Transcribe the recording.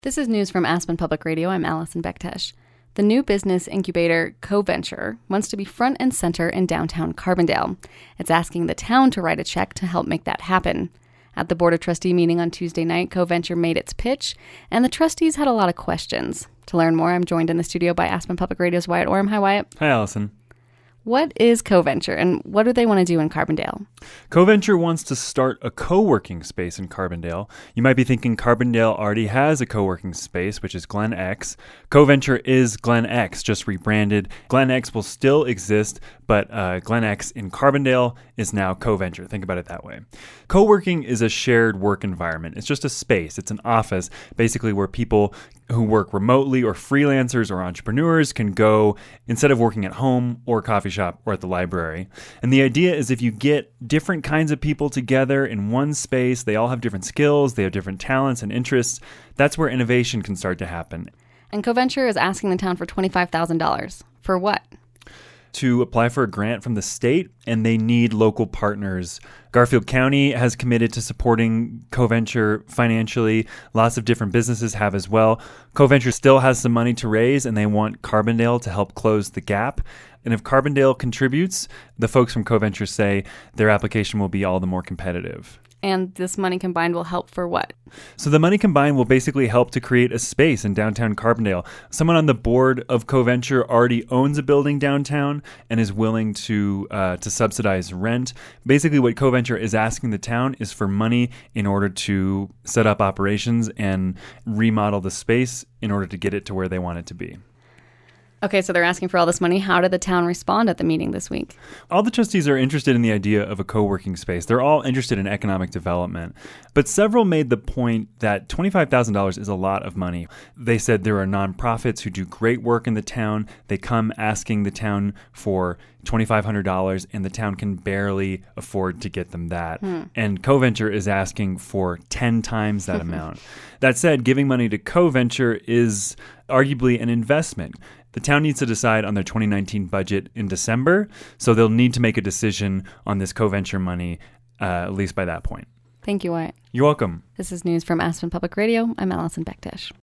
This is news from Aspen Public Radio. I'm Allison Bektesh. The new business incubator, CoVenture, wants to be front and center in downtown Carbondale. It's asking the town to write a check to help make that happen. At the Board of Trustee meeting on Tuesday night, CoVenture made its pitch, and the trustees had a lot of questions. To learn more, I'm joined in the studio by Aspen Public Radio's Wyatt Orem. Hi, Wyatt. Hi, Allison. What is CoVenture, and what do they want to do in Carbondale? CoVenture wants to start a co-working space in Carbondale. You might be thinking Carbondale already has a co-working space, which is GlenX. CoVenture is GlenX, just rebranded. GlenX will still exist, but GlenX in Carbondale is now CoVenture. Think about it that way. Co-working is a shared work environment. It's just a space. It's an office, basically where people who work remotely or freelancers or entrepreneurs can go instead of working at home or coffee shop or at the library. And the idea is if you get different kinds of people together in one space, they all have different skills, they have different talents and interests, that's where innovation can start to happen. And CoVenture is asking the town for $25,000. For what? To apply for a grant from the state, and they need local partners. Garfield County has committed to supporting CoVenture financially. Lots of different businesses have as well. CoVenture still has some money to raise, and they want Carbondale to help close the gap. And if Carbondale contributes, the folks from CoVenture say their application will be all the more competitive. And this money combined will help for what? So the money combined will basically help to create a space in downtown Carbondale. Someone on the board of CoVenture already owns a building downtown and is willing to subsidize rent. Basically, what CoVenture is asking the town is for money in order to set up operations and remodel the space in order to get it to where they want it to be. Okay, so they're asking for all this money. How did the town respond at the meeting this week? All the trustees are interested in the idea of a co-working space. They're all interested in economic development. But several made the point that $25,000 is a lot of money. They said there are nonprofits who do great work in the town. They come asking the town for $2,500, and the town can barely afford to get them that. And CoVenture is asking for 10 times that amount. That said, giving money to CoVenture is arguably an investment. The town needs to decide on their 2019 budget in December, so they'll need to make a decision on this CoVenture money, at least by that point. Thank you, Wyatt. You're welcome. This is news from Aspen Public Radio. I'm Allison Bektesh.